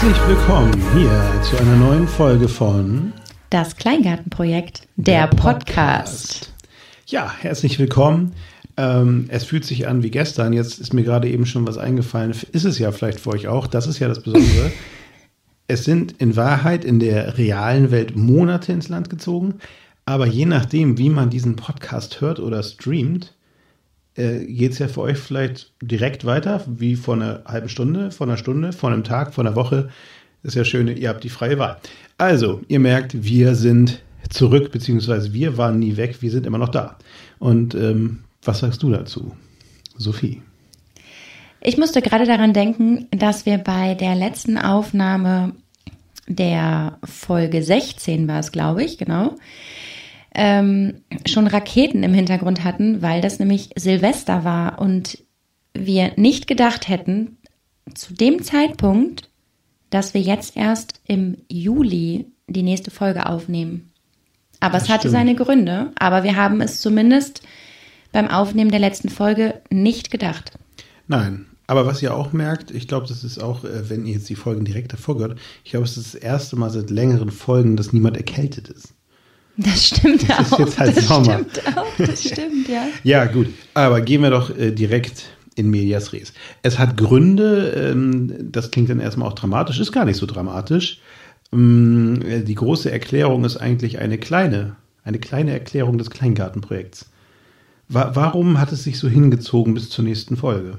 Herzlich willkommen hier zu einer neuen Folge von Das Kleingartenprojekt, der Podcast. Ja, herzlich willkommen. Es fühlt sich an wie gestern. Jetzt ist mir gerade eben schon was eingefallen. Ist es ja vielleicht für euch auch. Das ist ja das Besondere. Es sind in Wahrheit in der realen Welt Monate ins Land gezogen. Aber je nachdem, wie man diesen Podcast hört oder streamt, geht es ja für euch vielleicht direkt weiter, wie vor einer halben Stunde, vor einer Stunde, vor einem Tag, vor einer Woche. Das ist ja schön, ihr habt die freie Wahl. Also, ihr merkt, wir sind zurück, beziehungsweise wir waren nie weg, wir sind immer noch da. Und was sagst du dazu, Sophie? Ich musste gerade daran denken, dass wir bei der letzten Aufnahme der Folge 16 war es, glaube ich, genau, schon Raketen im Hintergrund hatten, weil das nämlich Silvester war und wir nicht gedacht hätten, zu dem Zeitpunkt, dass wir jetzt erst im Juli die nächste Folge aufnehmen. Aber es hatte seine Gründe, aber wir haben es zumindest beim Aufnehmen der letzten Folge nicht gedacht. Nein, aber was ihr auch merkt, ich glaube, das ist auch, wenn ihr jetzt die Folgen direkt davor gehört, ich glaube, es ist das erste Mal seit längeren Folgen, dass niemand erkältet ist. Das stimmt das auch. Ist jetzt halt Sommer. Das stimmt, ja. Ja, gut. Aber gehen wir doch direkt in medias res. Es hat Gründe, das klingt dann erstmal auch dramatisch, ist gar nicht so dramatisch. Die große Erklärung ist eigentlich eine kleine Erklärung des Kleingartenprojekts. Warum hat es sich so hingezogen bis zur nächsten Folge?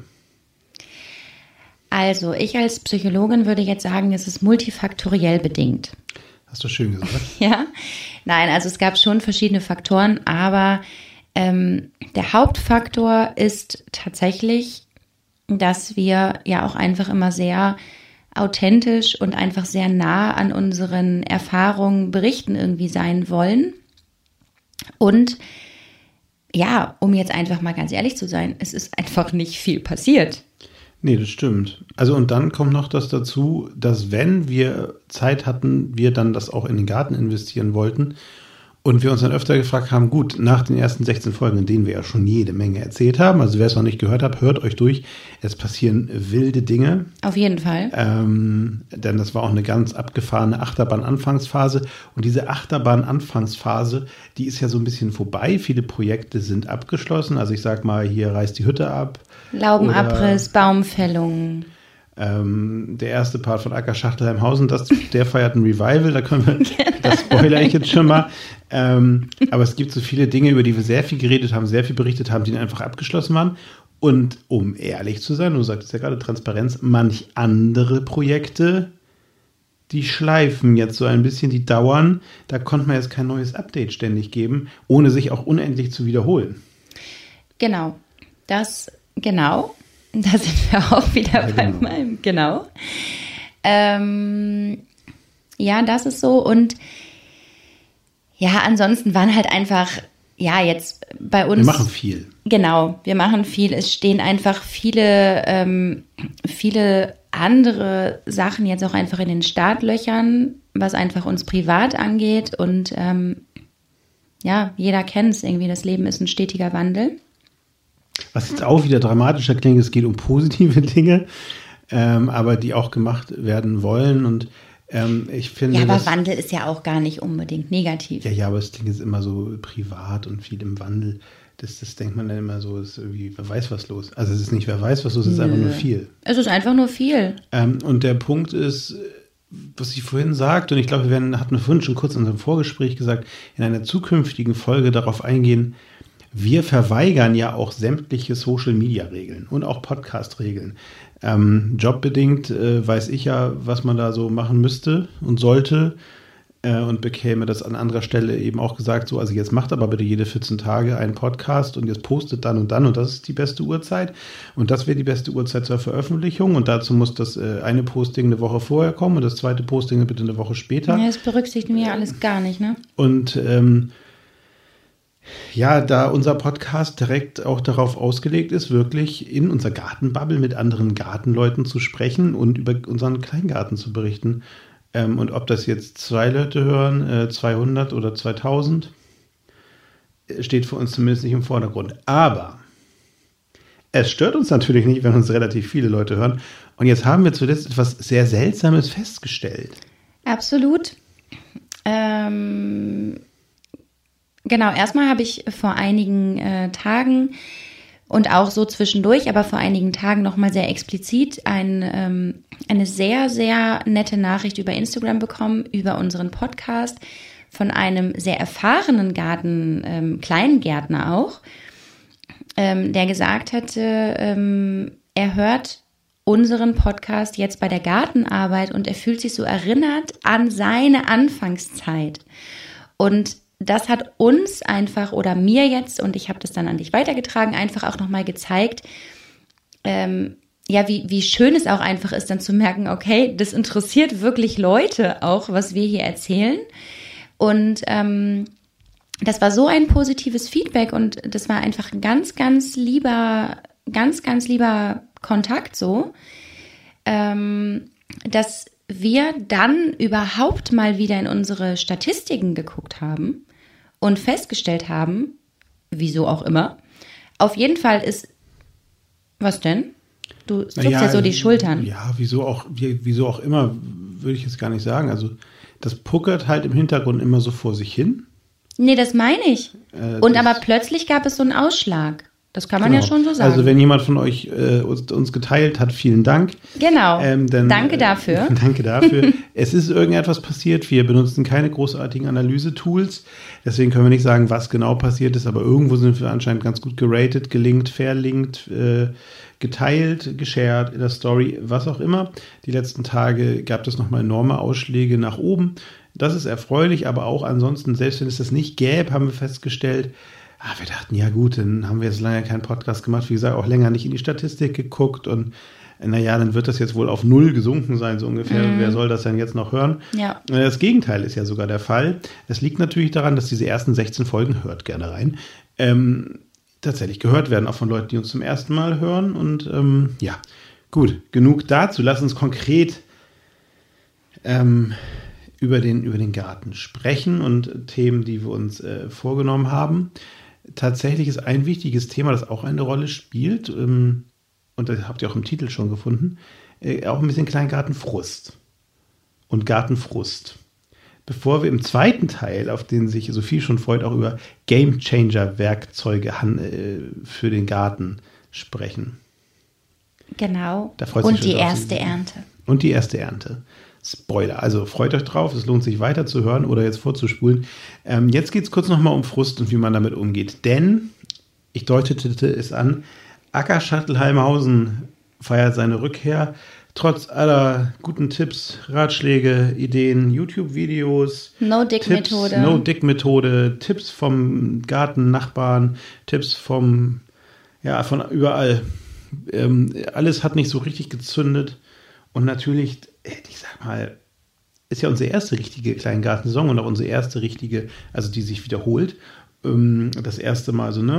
Also, ich als Psychologin würde jetzt sagen, es ist multifaktoriell bedingt. Hast du schön gesagt. Ja, nein, also es gab schon verschiedene Faktoren, aber der Hauptfaktor ist tatsächlich, dass wir ja auch einfach immer sehr authentisch und einfach sehr nah an unseren Erfahrungen berichten irgendwie sein wollen. Und ja, um jetzt einfach mal ganz ehrlich zu sein, es ist einfach nicht viel passiert. Nee, das stimmt. Also und dann kommt noch das dazu, dass wenn wir Zeit hatten, wir dann das auch in den Garten investieren wollten und wir uns dann öfter gefragt haben, gut, nach den ersten 16 Folgen, in denen wir ja schon jede Menge erzählt haben, also wer es noch nicht gehört hat, hört euch durch, es passieren wilde Dinge. Auf jeden Fall. Denn das war auch eine ganz abgefahrene Achterbahn-Anfangsphase und diese Achterbahn-Anfangsphase, die ist ja so ein bisschen vorbei, viele Projekte sind abgeschlossen, also ich sag mal, hier reißt die Hütte ab. Laubenabriss, Baumfällung. Der erste Part von Acker Schachtelheimhausen, der feiert ein Revival, da können wir, das spoilere ich jetzt schon mal. Aber es gibt so viele Dinge, über die wir sehr viel geredet haben, sehr viel berichtet haben, die einfach abgeschlossen waren. Und um ehrlich zu sein, du sagtest ja gerade Transparenz, manch andere Projekte, die schleifen jetzt so ein bisschen, die dauern. Da konnte man jetzt kein neues Update ständig geben, ohne sich auch unendlich zu wiederholen. Genau, da sind wir auch wieder bei meinem, genau. Ja, das ist so und ja, ansonsten waren halt einfach, ja, jetzt bei uns. Wir machen viel. Genau, wir machen viel. Es stehen einfach viele andere Sachen jetzt auch einfach in den Startlöchern, was einfach uns privat angeht und ja, jeder kennt es irgendwie, das Leben ist ein stetiger Wandel. Was jetzt auch wieder dramatischer klingt, es geht um positive Dinge, aber die auch gemacht werden wollen. Und ich finde. Ja, aber Wandel ist ja auch gar nicht unbedingt negativ. Ja, aber es klingt jetzt immer so privat und viel im Wandel. Das denkt man dann immer so, ist irgendwie, wer weiß, was los. Also es ist nicht, wer weiß, was los ist, es ist einfach nur viel. Es ist einfach nur viel. Und der Punkt ist, was ich vorhin sagte, und ich glaube, hatten wir vorhin schon kurz in unserem Vorgespräch gesagt, in einer zukünftigen Folge darauf eingehen, wir verweigern ja auch sämtliche Social-Media-Regeln und auch Podcast-Regeln. Jobbedingt weiß ich ja, was man da so machen müsste und sollte und bekäme das an anderer Stelle eben auch gesagt, so, also jetzt macht aber bitte jede 14 Tage einen Podcast und jetzt postet dann und das ist die beste Uhrzeit und das wäre die beste Uhrzeit zur Veröffentlichung und dazu muss das eine Posting eine Woche vorher kommen und das zweite Posting bitte eine Woche später. Ja, das berücksichtigen wir ja alles gar nicht, ne? Und ja, da unser Podcast direkt auch darauf ausgelegt ist, wirklich in unserer Gartenbubble mit anderen Gartenleuten zu sprechen und über unseren Kleingarten zu berichten. Und ob das jetzt 2 Leute hören, 200 oder 2000, steht für uns zumindest nicht im Vordergrund. Aber es stört uns natürlich nicht, wenn uns relativ viele Leute hören. Und jetzt haben wir zuletzt etwas sehr Seltsames festgestellt. Absolut. Genau, erstmal habe ich vor einigen Tagen und auch so zwischendurch, aber vor einigen Tagen nochmal sehr explizit eine sehr, sehr nette Nachricht über Instagram bekommen, über unseren Podcast von einem sehr erfahrenen Kleingärtner auch, der gesagt hatte, er hört unseren Podcast jetzt bei der Gartenarbeit und er fühlt sich so erinnert an seine Anfangszeit. Und das hat uns einfach oder mir jetzt, und ich habe das dann an dich weitergetragen, einfach auch nochmal gezeigt, wie schön es auch einfach ist, dann zu merken, okay, das interessiert wirklich Leute auch, was wir hier erzählen. Und das war so ein positives Feedback und das war einfach ein ganz, ganz lieber Kontakt so, dass wir dann überhaupt mal wieder in unsere Statistiken geguckt haben und festgestellt haben, wieso auch immer, auf jeden Fall ist, was denn? Du zuckst ja so die Schultern. Ja, wieso auch immer, würde ich jetzt gar nicht sagen. Also das puckert halt im Hintergrund immer so vor sich hin. Nee, das meine ich. Und aber plötzlich gab es so einen Ausschlag. Das kann man ja schon so sagen. Also wenn jemand von euch uns geteilt hat, vielen Dank. Genau, danke dafür. Danke dafür. Es ist irgendetwas passiert. Wir benutzen keine großartigen Analyse-Tools. Deswegen können wir nicht sagen, was genau passiert ist. Aber irgendwo sind wir anscheinend ganz gut geratet, gelinkt, verlinkt, geteilt, geshared in der Story, was auch immer. Die letzten Tage gab es nochmal enorme Ausschläge nach oben. Das ist erfreulich, aber auch ansonsten, selbst wenn es das nicht gäbe, haben wir festgestellt, wir dachten, ja gut, dann haben wir jetzt lange keinen Podcast gemacht, wie gesagt, auch länger nicht in die Statistik geguckt und dann wird das jetzt wohl auf 0 gesunken sein, so ungefähr. Wer soll das denn jetzt noch hören? Ja. Das Gegenteil ist ja sogar der Fall. Es liegt natürlich daran, dass diese ersten 16 Folgen, hört gerne rein, tatsächlich gehört werden, auch von Leuten, die uns zum ersten Mal hören. Und gut, genug dazu. Lass uns konkret über den Garten sprechen und Themen, die wir uns vorgenommen haben. Tatsächlich ist ein wichtiges Thema, das auch eine Rolle spielt, und das habt ihr auch im Titel schon gefunden, auch ein bisschen Kleingartenfrust und Gartenfrust. Bevor wir im zweiten Teil, auf den sich Sophie schon freut, auch über Gamechanger-Werkzeuge für den Garten sprechen. Genau. Da freut sich und die erste Ernte. Und die erste Ernte. Spoiler, also freut euch drauf, es lohnt sich weiter zu hören oder jetzt vorzuspulen. Jetzt geht es kurz nochmal um Frust und wie man damit umgeht. Denn, ich deutete es an, Acker Schattelheimhausen feiert seine Rückkehr. Trotz aller guten Tipps, Ratschläge, Ideen, YouTube-Videos, No-Dick-Methode. No-Dick-Methode, Tipps vom Garten-Nachbarn, Tipps von überall. Alles hat nicht so richtig gezündet. Und natürlich, ich sag mal, ist ja unsere erste richtige Kleingartensaison und auch unsere erste richtige, also die sich wiederholt. Das erste Mal so,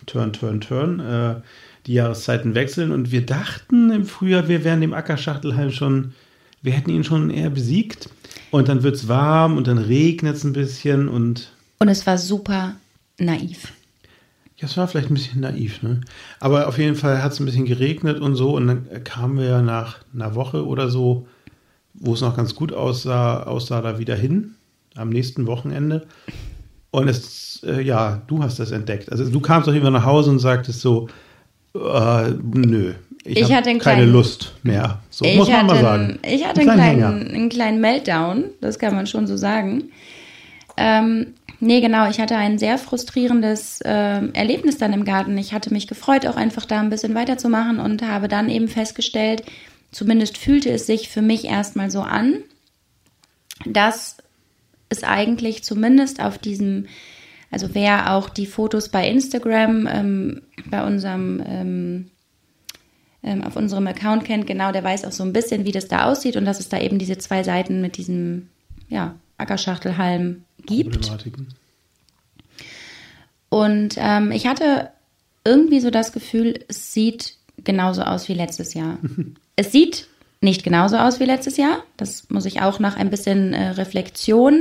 Turn. Die Jahreszeiten wechseln und wir dachten im Frühjahr, wir wären dem Ackerschachtelheim wir hätten ihn schon eher besiegt. Und dann wird es warm und dann regnet es ein bisschen und es war super naiv. Ja, es war vielleicht ein bisschen naiv, ne? Aber auf jeden Fall hat es ein bisschen geregnet und so und dann kamen wir nach einer Woche oder so, wo es noch ganz gut aussah da wieder hin, am nächsten Wochenende. Und du hast das entdeckt. Also du kamst doch immer nach Hause und sagtest so, nö, ich habe keine Lust mehr. So muss man mal sagen. Ich hatte einen kleinen Meltdown, das kann man schon so sagen. Nee, genau, ich hatte ein sehr frustrierendes Erlebnis dann im Garten. Ich hatte mich gefreut, auch einfach da ein bisschen weiterzumachen und habe dann eben festgestellt, zumindest fühlte es sich für mich erstmal so an, dass es eigentlich zumindest auf diesem, also wer auch die Fotos bei Instagram bei unserem auf unserem Account kennt, genau, der weiß auch so ein bisschen, wie das da aussieht und dass es da eben diese 2 Seiten mit diesem Ackerschachtelhalm gibt. Und ich hatte irgendwie so das Gefühl, es sieht genauso aus wie letztes Jahr. Es sieht nicht genauso aus wie letztes Jahr. Das muss ich auch nach ein bisschen Reflexion,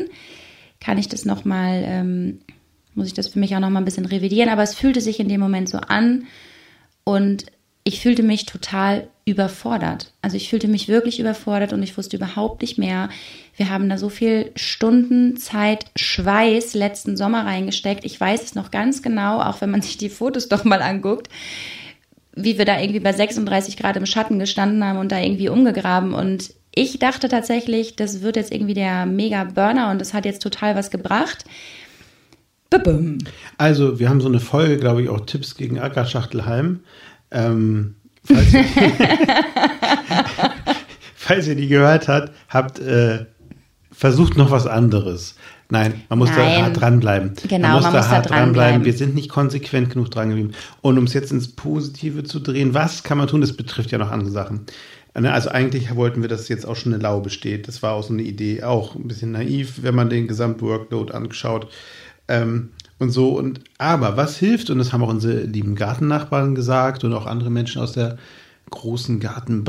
muss ich das für mich auch noch mal ein bisschen revidieren. Aber es fühlte sich in dem Moment so an. Und ich fühlte mich total überfordert. Also ich fühlte mich wirklich überfordert und ich wusste überhaupt nicht mehr. Wir haben da so viel Stunden, Zeit, Schweiß letzten Sommer reingesteckt. Ich weiß es noch ganz genau, auch wenn man sich die Fotos doch mal anguckt, wie wir da irgendwie bei 36 Grad im Schatten gestanden haben und da irgendwie umgegraben. Und ich dachte tatsächlich, das wird jetzt irgendwie der Mega-Burner und das hat jetzt total was gebracht. Bum. Also wir haben so eine Folge, glaube ich, auch Tipps gegen Ackerschachtelhalm. Falls ihr die gehört habt, versucht noch was anderes. Nein, man muss da hart dranbleiben. Genau, man muss da hart dranbleiben. Wir sind nicht konsequent genug dran geblieben. Und um es jetzt ins Positive zu drehen, was kann man tun? Das betrifft ja noch andere Sachen. Also eigentlich wollten wir, dass jetzt auch schon eine Laube steht. Das war auch so eine Idee, auch ein bisschen naiv, wenn man den Gesamtworkload anschaut. Und so, aber was hilft, und das haben auch unsere lieben Gartennachbarn gesagt und auch andere Menschen aus der großen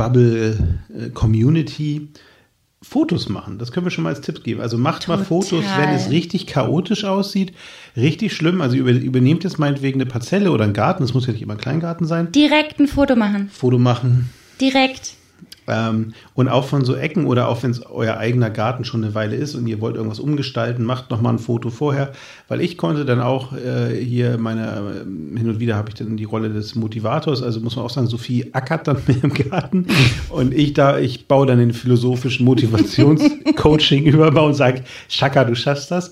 Garten-Bubble-Community, Fotos machen. Das können wir schon mal als Tipp geben. Also macht mal Fotos, wenn es richtig chaotisch aussieht, richtig schlimm. Also übernehmt jetzt meinetwegen eine Parzelle oder einen Garten, das muss ja nicht immer ein Kleingarten sein. Direkt ein Foto machen. Direkt. Und auch von so Ecken oder auch wenn es euer eigener Garten schon eine Weile ist und ihr wollt irgendwas umgestalten, macht nochmal ein Foto vorher, weil ich konnte dann auch hin und wieder habe ich dann die Rolle des Motivators, also muss man auch sagen, Sophie ackert dann mehr im Garten und ich baue dann den philosophischen Motivationscoaching über und sage, Chaka, du schaffst das.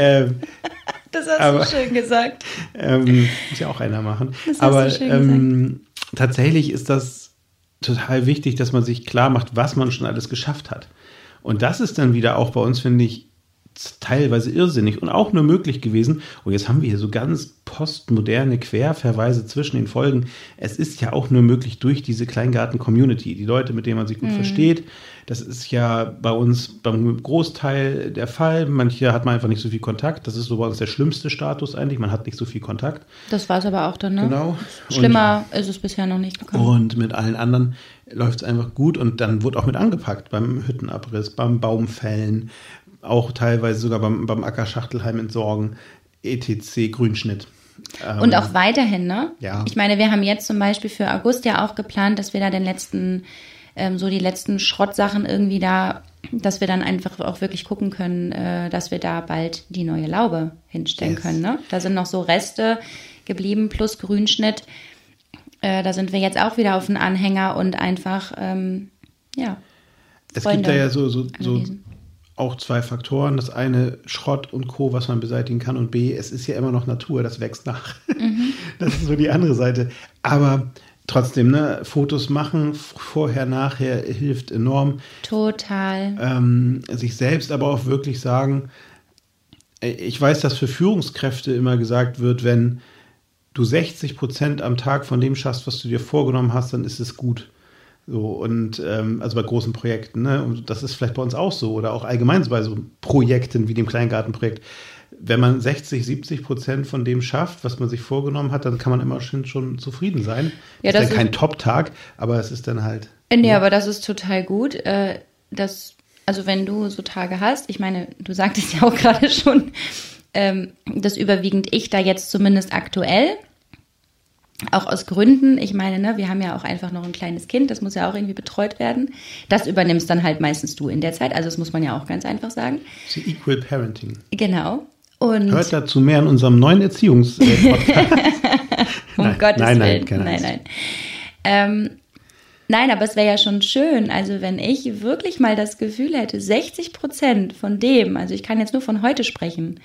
Das hast du schön gesagt. Muss ja auch einer machen. Aber tatsächlich ist das total wichtig, dass man sich klar macht, was man schon alles geschafft hat. Und das ist dann wieder auch bei uns, finde ich, teilweise irrsinnig und auch nur möglich gewesen. Und jetzt haben wir hier so ganz postmoderne Querverweise zwischen den Folgen. Es ist ja auch nur möglich durch diese Kleingarten-Community. Die Leute, mit denen man sich gut versteht. Das ist ja bei uns beim Großteil der Fall. Manche hat man einfach nicht so viel Kontakt. Das ist so bei uns der schlimmste Status eigentlich. Man hat nicht so viel Kontakt. Das war es aber auch dann, ne? Genau. Schlimmer ist es bisher noch nicht gekommen. Und mit allen anderen läuft es einfach gut. Und dann wurde auch mit angepackt beim Hüttenabriss, beim Baumfällen, auch teilweise sogar beim Ackerschachtelhalm entsorgen, etc. Grünschnitt. Und auch weiterhin, ne? Ja. Ich meine, wir haben jetzt zum Beispiel für August ja auch geplant, dass wir da die letzten Schrottsachen irgendwie dass wir dann einfach auch wirklich gucken können, dass wir da bald die neue Laube hinstellen können, ne? Da sind noch so Reste geblieben plus Grünschnitt. Da sind wir jetzt auch wieder auf den Anhänger und einfach, Es gibt da ja so auch zwei Faktoren. Das eine, Schrott und Co., was man beseitigen kann. Und B, es ist ja immer noch Natur, das wächst nach. Das ist so die andere Seite. Aber trotzdem, ne, Fotos machen, vorher, nachher, hilft enorm. Total. Sich selbst aber auch wirklich sagen, ich weiß, dass für Führungskräfte immer gesagt wird, wenn du 60% am Tag von dem schaffst, was du dir vorgenommen hast, dann ist es gut. So, und also bei großen Projekten, ne? Und das ist vielleicht bei uns auch so oder auch allgemein bei so Projekten wie dem Kleingartenprojekt. Wenn man 60-70% von dem schafft, was man sich vorgenommen hat, dann kann man immer schon zufrieden sein. Ja, das ist dann kein Top-Tag, aber es ist dann halt. Nee, aber das ist total gut. Also wenn du so Tage hast, ich meine, du sagtest ja auch gerade schon, dass überwiegend ich da jetzt zumindest aktuell, auch aus Gründen, ich meine, ne, wir haben ja auch einfach noch ein kleines Kind, das muss ja auch irgendwie betreut werden. Das übernimmst dann halt meistens du in der Zeit, also das muss man ja auch ganz einfach sagen. The Equal Parenting. Genau. Und hört dazu mehr in unserem neuen Erziehungspodcast. Gottes Willen. Nein, aber es wäre ja schon schön, also wenn ich wirklich mal das Gefühl hätte, 60% von dem, also ich kann jetzt nur von heute sprechen,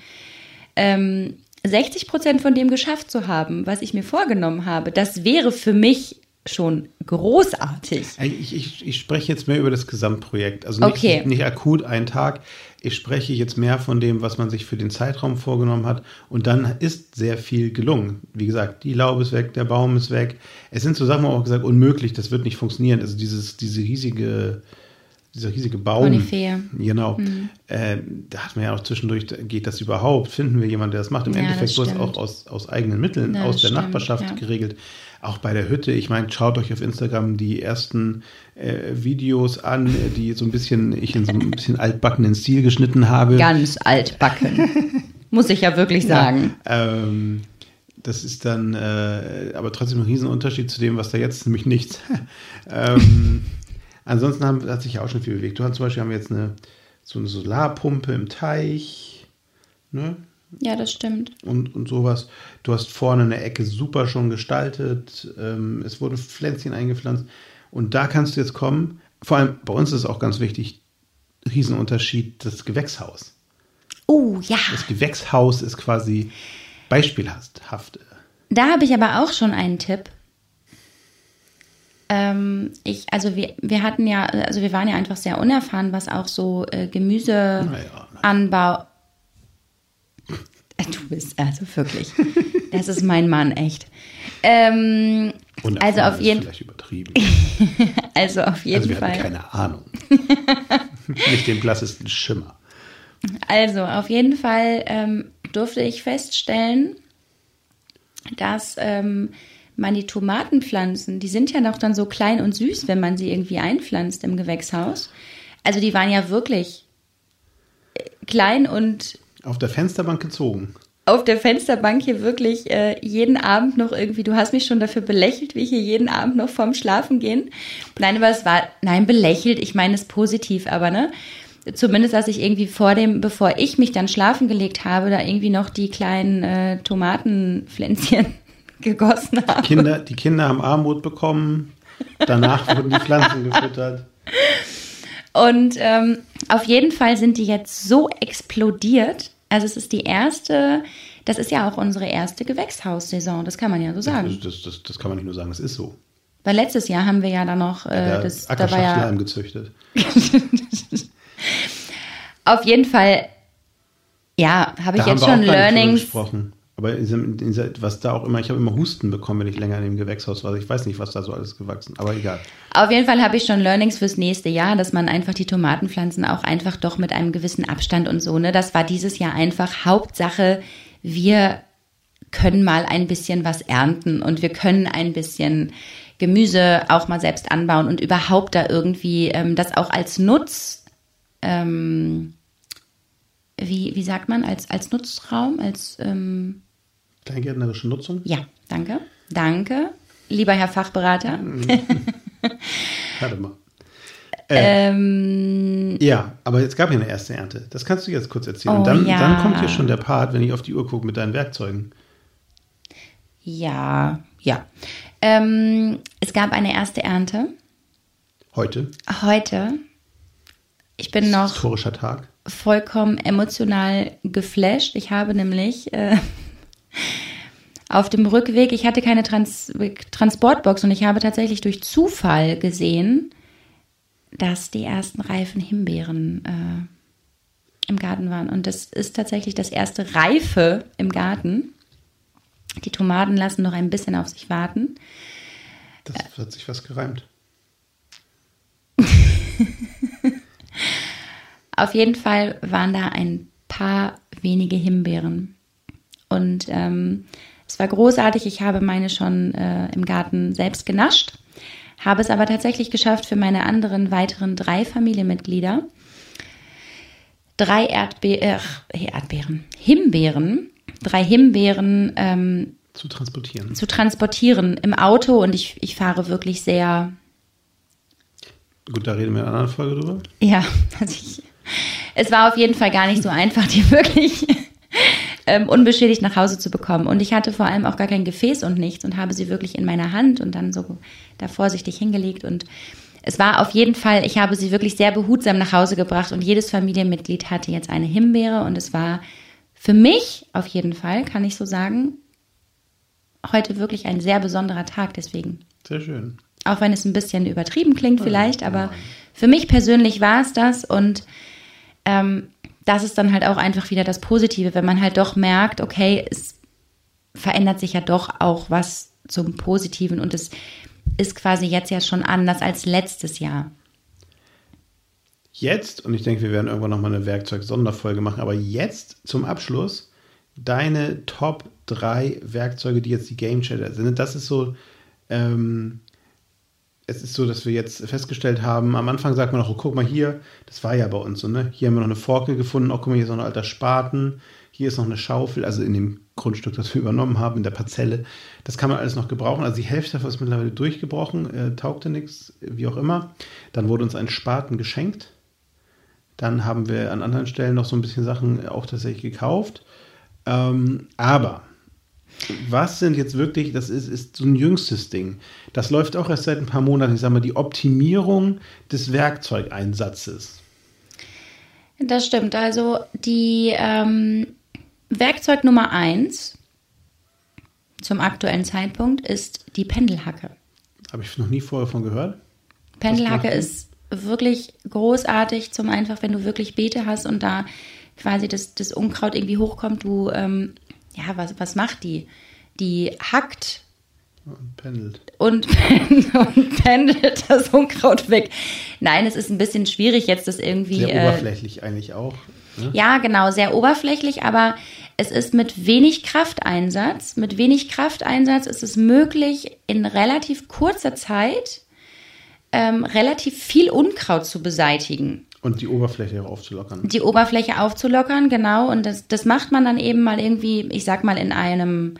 60% von dem geschafft zu haben, was ich mir vorgenommen habe, das wäre für mich schon großartig. Ich spreche jetzt mehr über das Gesamtprojekt. Also nicht akut einen Tag. Ich spreche jetzt mehr von dem, was man sich für den Zeitraum vorgenommen hat. Und dann ist sehr viel gelungen. Wie gesagt, die Laube ist weg, der Baum ist weg. Es sind so Sachen, wo man auch gesagt, unmöglich, das wird nicht funktionieren. Also dieser riesige Baum. Konifee. Genau. Da hat man ja auch zwischendurch, geht das überhaupt? Finden wir jemanden, der das macht? Im Endeffekt wurde es auch aus eigenen Mitteln, aus der Nachbarschaft geregelt. Auch bei der Hütte. Ich meine, schaut euch auf Instagram die ersten Videos an, die ich in so ein bisschen altbackenen Stil geschnitten habe. Ganz altbacken. Muss ich ja wirklich sagen. Das ist dann aber trotzdem ein Riesenunterschied zu dem, was da jetzt, nämlich nichts. Ansonsten hat sich ja auch schon viel bewegt. Zum Beispiel haben wir jetzt so eine Solarpumpe im Teich. Ne? Ja, das stimmt. Und sowas. Du hast vorne eine Ecke super schon gestaltet. Es wurden Pflänzchen eingepflanzt. Und da kannst du jetzt kommen. Vor allem bei uns ist es auch ganz wichtig, Riesenunterschied, das Gewächshaus. Oh, ja. Das Gewächshaus ist quasi beispielhaft. Da habe ich aber auch schon einen Tipp. Wir waren ja einfach sehr unerfahren, was auch so Gemüseanbau. Du bist also wirklich. Das ist mein Mann, echt. Also auf jeden vielleicht übertrieben. Also auf jeden wir Fall. hatten keine Ahnung. Nicht den blassesten Schimmer. Also auf jeden Fall durfte ich feststellen, dass man die Tomatenpflanzen, die sind ja noch dann so klein und süß, wenn man sie irgendwie einpflanzt im Gewächshaus. Also die waren ja wirklich klein und auf der Fensterbank gezogen. Auf der Fensterbank hier wirklich jeden Abend noch irgendwie, du hast mich schon dafür belächelt, wie ich hier jeden Abend noch vorm Schlafen gehen. Nein, belächelt, ich meine es positiv, aber ne, zumindest, dass ich irgendwie bevor ich mich dann schlafen gelegt habe, da irgendwie noch die kleinen Tomatenpflänzchen gegossen habe. Die Kinder haben Armut bekommen, danach wurden die Pflanzen gefüttert. Und auf jeden Fall sind die jetzt so explodiert. Also es ist das ist ja auch unsere erste Gewächshaussaison, das kann man ja so sagen. Das kann man nicht nur sagen, das ist so. Weil letztes Jahr haben wir ja dann noch Ackerschachtelhalm gezüchtet. Auf jeden Fall, ja, habe ich jetzt schon Learnings. Aber was da auch immer, ich habe immer Husten bekommen, wenn ich länger in dem Gewächshaus war. Ich weiß nicht, was da so alles gewachsen, aber egal. Auf jeden Fall habe ich schon Learnings fürs nächste Jahr, dass man einfach die Tomatenpflanzen auch einfach doch mit einem gewissen Abstand und so, ne? Das war dieses Jahr einfach Hauptsache, wir können mal ein bisschen was ernten und wir können ein bisschen Gemüse auch mal selbst anbauen und überhaupt da irgendwie das auch als wie sagt man, als Nutzraum, als kleingärtnerische Nutzung? Ja, danke. Danke, lieber Herr Fachberater. Warte mal. Ja, aber es gab ja eine erste Ernte. Das kannst du jetzt kurz erzählen. Und dann kommt hier schon der Part, wenn ich auf die Uhr gucke, mit deinen Werkzeugen. Ja. Es gab eine erste Ernte. Heute. Ich bin noch historischer Tag. Vollkommen emotional geflasht. Ich habe nämlich auf dem Rückweg, ich hatte keine Transportbox und ich habe tatsächlich durch Zufall gesehen, dass die ersten reifen Himbeeren im Garten waren. Und das ist tatsächlich das erste Reife im Garten. Die Tomaten lassen noch ein bisschen auf sich warten. Das hat sich was gereimt. Auf jeden Fall waren da ein paar wenige Himbeeren. Und es war großartig. Ich habe meine schon im Garten selbst genascht, habe es aber tatsächlich geschafft, für meine anderen weiteren 3 Familienmitglieder 3 Himbeeren zu transportieren im Auto. Und ich fahre wirklich sehr... Gut, da reden wir in einer anderen Folge drüber. Ja, es war auf jeden Fall gar nicht so einfach, die wirklich unbeschädigt nach Hause zu bekommen. Und ich hatte vor allem auch gar kein Gefäß und nichts und habe sie wirklich in meiner Hand und dann so da vorsichtig hingelegt. Und es war auf jeden Fall, ich habe sie wirklich sehr behutsam nach Hause gebracht und jedes Familienmitglied hatte jetzt eine Himbeere. Und es war für mich auf jeden Fall, kann ich so sagen, heute wirklich ein sehr besonderer Tag deswegen. Sehr schön. Auch wenn es ein bisschen übertrieben klingt vielleicht, aber für mich persönlich war es das. Und das ist dann halt auch einfach wieder das Positive, wenn man halt doch merkt, okay, es verändert sich ja doch auch was zum Positiven und es ist quasi jetzt ja schon anders als letztes Jahr. Jetzt, und ich denke, wir werden irgendwann nochmal eine Werkzeug-Sonderfolge machen, aber jetzt zum Abschluss deine Top 3 Werkzeuge, die jetzt die Gamechanger sind. Das ist so, es ist so, dass wir jetzt festgestellt haben, am Anfang sagt man noch, oh, guck mal hier, das war ja bei uns so, ne? Hier haben wir noch eine Forke gefunden, oh, guck mal, hier ist noch ein alter Spaten, hier ist noch eine Schaufel, also in dem Grundstück, das wir übernommen haben, in der Parzelle. Das kann man alles noch gebrauchen. Also die Hälfte davon ist mittlerweile durchgebrochen, taugte nichts, wie auch immer. Dann wurde uns ein Spaten geschenkt. Dann haben wir an anderen Stellen noch so ein bisschen Sachen auch tatsächlich gekauft. Aber was sind jetzt wirklich, das ist so ein jüngstes Ding. Das läuft auch erst seit ein paar Monaten, ich sage mal, die Optimierung des Werkzeugeinsatzes. Das stimmt. Also die Werkzeug Nummer 1 zum aktuellen Zeitpunkt ist die Pendelhacke. Habe ich noch nie vorher von gehört. Pendelhacke ist wirklich großartig zum einfach, wenn du wirklich Beete hast und da quasi das Unkraut irgendwie hochkommt, was macht die? Die hackt und pendelt das Unkraut weg. Nein, es ist ein bisschen schwierig jetzt, das irgendwie... Sehr oberflächlich eigentlich auch. Ne? Ja, genau, sehr oberflächlich, aber es ist mit wenig Krafteinsatz. Mit wenig Krafteinsatz ist es möglich, in relativ kurzer Zeit relativ viel Unkraut zu beseitigen. Und die Oberfläche auch aufzulockern. Die Oberfläche aufzulockern, genau. Und das macht man dann eben mal irgendwie, ich sag mal, in einem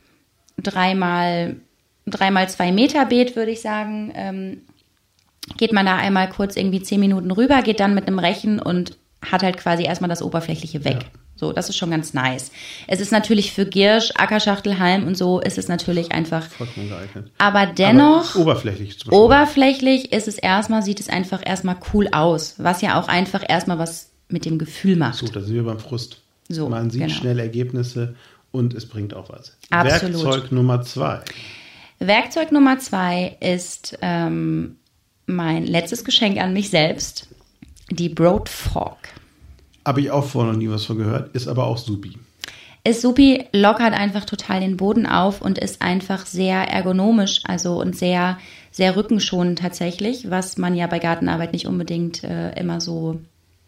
3x2 Meter Beet, würde ich sagen. Geht man da einmal kurz irgendwie 10 Minuten rüber, geht dann mit einem Rechen und hat halt quasi erstmal das Oberflächliche weg. Ja. So, das ist schon ganz nice. Es ist natürlich für Giersch, Ackerschachtelhalm und so ist es natürlich einfach. Vollkommen geeignet. Aber dennoch. Aber oberflächlich zum Beispiel. Oberflächlich ist es sieht es einfach erstmal cool aus. Was ja auch einfach erstmal was mit dem Gefühl macht. So, da sind wir beim Frust. So, man sieht schnell Ergebnisse und es bringt auch was. Absolut. Werkzeug Nummer 2. Werkzeug Nummer 2 ist mein letztes Geschenk an mich selbst. Die Broad Fork. Habe ich auch vorher noch nie was von gehört, ist aber auch supi. Ist supi, lockert einfach total den Boden auf und ist einfach sehr ergonomisch, also und sehr, sehr rückenschonend tatsächlich, was man ja bei Gartenarbeit nicht unbedingt immer so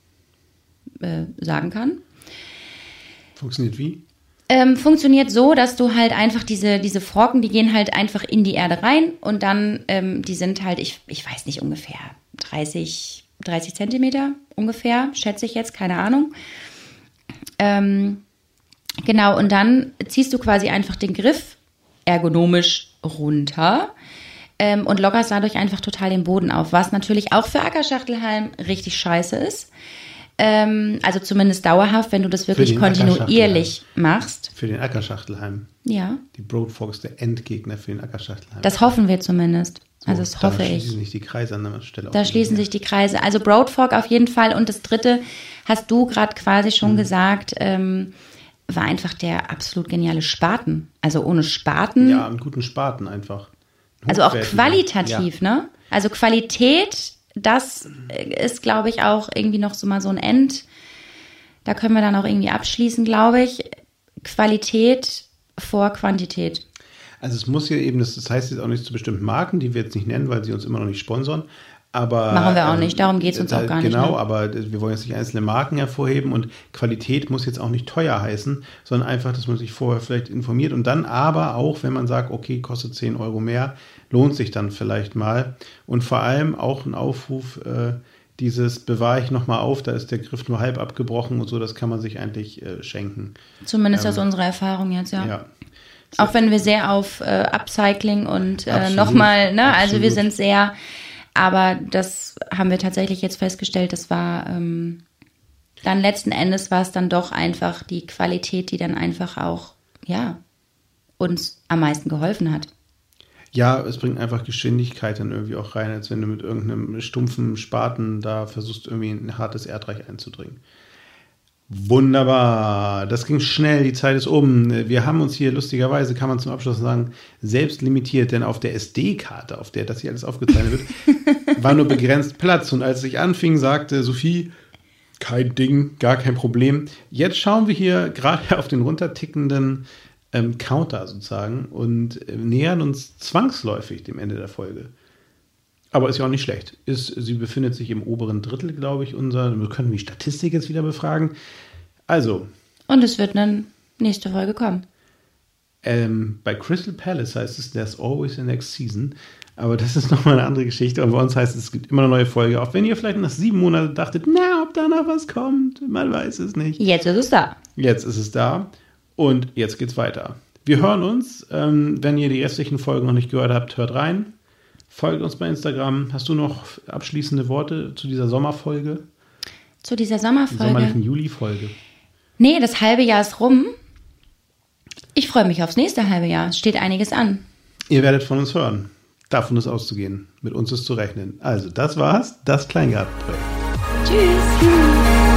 sagen kann. Funktioniert wie? Funktioniert so, dass du halt einfach diese Forken, die gehen halt einfach in die Erde rein und dann, die sind halt, ich weiß nicht, ungefähr 30 Zentimeter ungefähr, schätze ich jetzt, keine Ahnung. Genau, und dann ziehst du quasi einfach den Griff ergonomisch runter und lockerst dadurch einfach total den Boden auf, was natürlich auch für Ackerschachtelhalm richtig scheiße ist. Also zumindest dauerhaft, wenn du das wirklich kontinuierlich machst. Für den Ackerschachtelhalm. Ja. Die Broad Fork ist der Endgegner für den Ackerschachtelhalm. Das hoffen wir zumindest. So, also das hoffe ich. Da schließen sich die Kreise an der Stelle. Da schließen sich die Kreise. Also Broad Fork auf jeden Fall. Und das dritte, hast du gerade quasi schon gesagt, war einfach der absolut geniale Spaten. Also ohne Spaten. Ja, einen guten Spaten einfach. Also auch qualitativ, ja. Ne? Also Qualität, das ist, glaube ich, auch irgendwie noch so mal so ein End. Da können wir dann auch irgendwie abschließen, glaube ich. Qualität vor Quantität. Also es muss ja eben, das heißt jetzt auch nicht zu bestimmten Marken, die wir jetzt nicht nennen, weil sie uns immer noch nicht sponsern. Aber, machen wir auch nicht, darum geht es uns auch gar nicht. Genau, ne? Aber wir wollen jetzt nicht einzelne Marken hervorheben und Qualität muss jetzt auch nicht teuer heißen, sondern einfach, dass man sich vorher vielleicht informiert und dann aber auch, wenn man sagt, okay, kostet 10 Euro mehr, lohnt sich dann vielleicht mal. Und vor allem auch ein Aufruf, dieses bewahre ich nochmal auf, da ist der Griff nur halb abgebrochen und so, das kann man sich eigentlich schenken. Zumindest aus unserer Erfahrung jetzt, ja. Auch wenn wir sehr auf Upcycling und nochmal, ne, absolut. Also wir sind sehr, aber das haben wir tatsächlich jetzt festgestellt, das war dann letzten Endes war es dann doch einfach die Qualität, die dann einfach auch, ja, uns am meisten geholfen hat. Ja, es bringt einfach Geschwindigkeit dann irgendwie auch rein, als wenn du mit irgendeinem stumpfen Spaten da versuchst, irgendwie in ein hartes Erdreich einzudringen. Wunderbar, das ging schnell, die Zeit ist um. Wir haben uns hier lustigerweise, kann man zum Abschluss sagen, selbst limitiert, denn auf der SD-Karte, auf der das hier alles aufgezeichnet wird, war nur begrenzt Platz. Und als ich anfing, sagte Sophie, kein Ding, gar kein Problem. Jetzt schauen wir hier gerade auf den runtertickenden Counter sozusagen und nähern uns zwangsläufig dem Ende der Folge. Aber ist ja auch nicht schlecht. Sie befindet sich im oberen Drittel, glaube ich, wir können die Statistik jetzt wieder befragen. Also. Und es wird eine nächste Folge kommen. Bei Crystal Palace heißt es, there's always a next season. Aber das ist nochmal eine andere Geschichte. Und bei uns heißt es gibt immer eine neue Folge. Auch wenn ihr vielleicht nach 7 Monaten dachtet, na, ob da noch was kommt, man weiß es nicht. Jetzt ist es da. Jetzt ist es da und jetzt geht's weiter. Wir hören uns. Wenn ihr die restlichen Folgen noch nicht gehört habt, hört rein. Folgt uns bei Instagram. Hast du noch abschließende Worte zu dieser Sommerfolge? Zu dieser Sommerfolge? Sommerlichen Juli-Folge. Nee, das halbe Jahr ist rum. Ich freue mich aufs nächste halbe Jahr. Es steht einiges an. Ihr werdet von uns hören. Davon ist auszugehen. Mit uns ist zu rechnen. Also, das war's. Das Kleingartenprojekt. Tschüss.